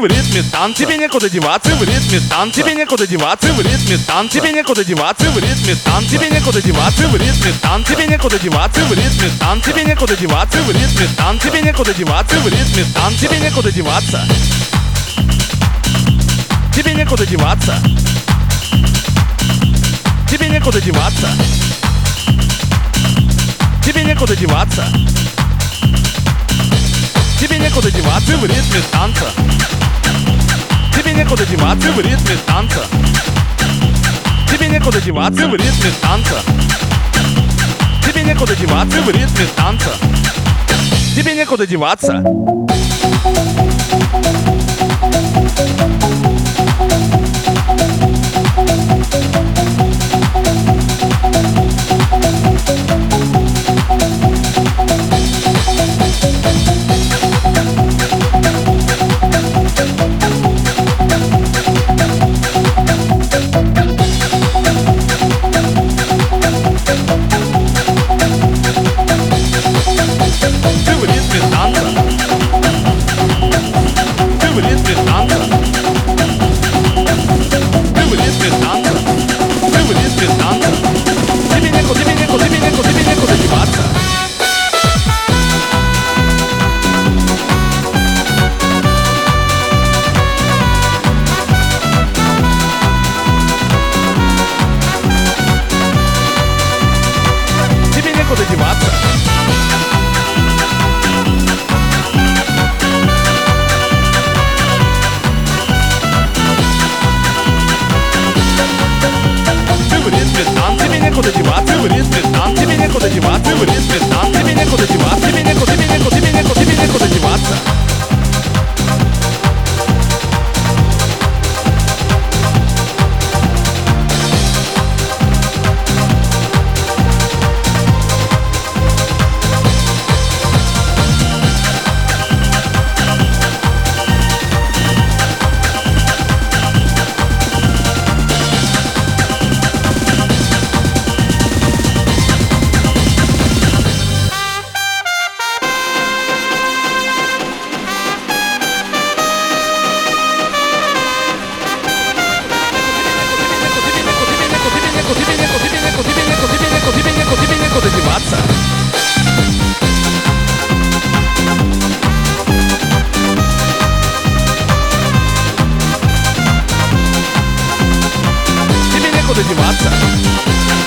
в ритме танца. Тебе некуда деваться в ритме танца. Тебе некуда деваться в ритме танца. Тебе некуда деваться в ритме танца. Тебе некуда деваться в ритме танца. Тебе некуда деваться в ритме танца. Тебе некуда деваться в ритме танца. Тебе некуда деваться в ритме танца. Тебе некуда деваться. Тебе некуда деваться. Тебе некуда деваться. Тебе некуда деваться. Тебе некуда деваться в ритме танца. Тебе некуда деваться в ритме танца. Тебе некуда деваться в ритме танца. Тебе некуда деваться в ритме танца. Тебе некуда деваться. Некуда деваться в ритме танца. Тебе некуда деваться в ритме танца. Тебе некуда деваться. Тебе некуда, тебе некуда, тебе некуда, тебе некуда деваться. Тебе некуда деваться.